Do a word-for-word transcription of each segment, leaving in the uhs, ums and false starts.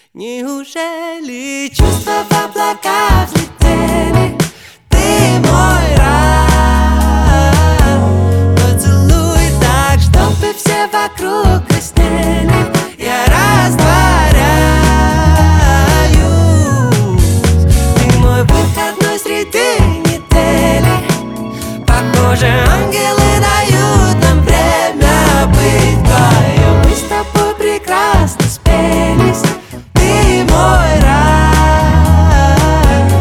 Неужели чувства в облака взлетели? Ты мой рай. Поцелуй так, чтобы все вокруг краснели. Я растворяюсь. Ты мой выходной среди недели. Похоже, ангелы дают нам время быть вдвоем. Мы с тобой прекрасно спелись. Ты мой рай.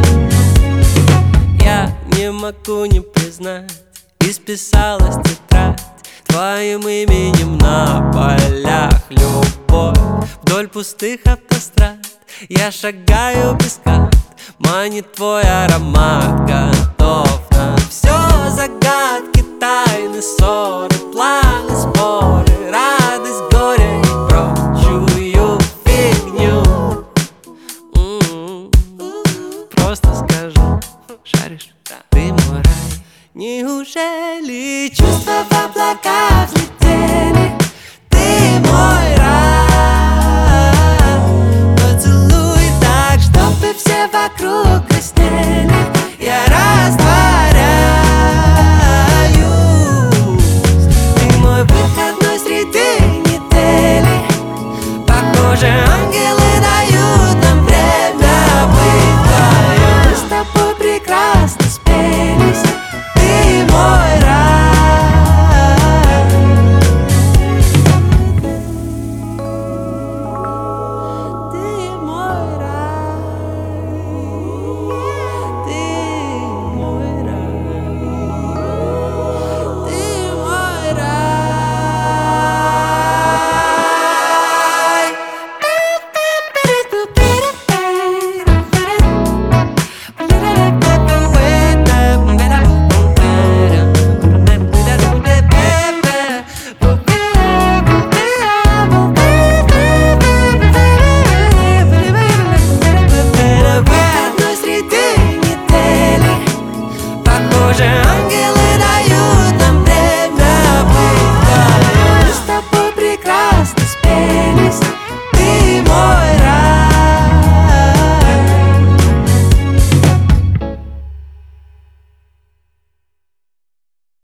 Я не могу не признать, исписалась тетрадь твоим именем на полях. Любовь вдоль пустых автострад. Я шагаю без карт, манит твой аромат. Готов на все загадки, тайны, ссоры, планы, споры, радость, горе и прочую фигню. М-м-м. Просто скажу, шаришь, ты мой рай. Неужели чувства в облака взлетели? Ты мой рай. Поцелуй так, чтобы все вокруг краснели. Я растворяюсь. Ты мой выходной среди недели. Похоже, ангел